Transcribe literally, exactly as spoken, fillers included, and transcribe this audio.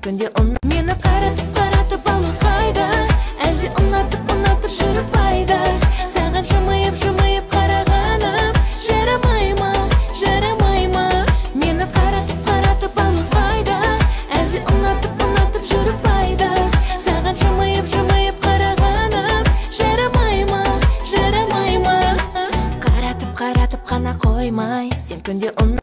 күнде ұн. Мені қаратып қаратып алу қайда, әлде ұнатып ұнатып жүріп пайда. Саған жымиып жымиып қарағаным жарамай ма, жарамай ма? Мені қаратып қаратып алу қайда, әлде ұнатып ұнатып жүріп пайда. Саған жымиып жымиып қарағаным жарамай ма, жарамай ма? Қаратып қаратып қана қоймай, сен күнде ұн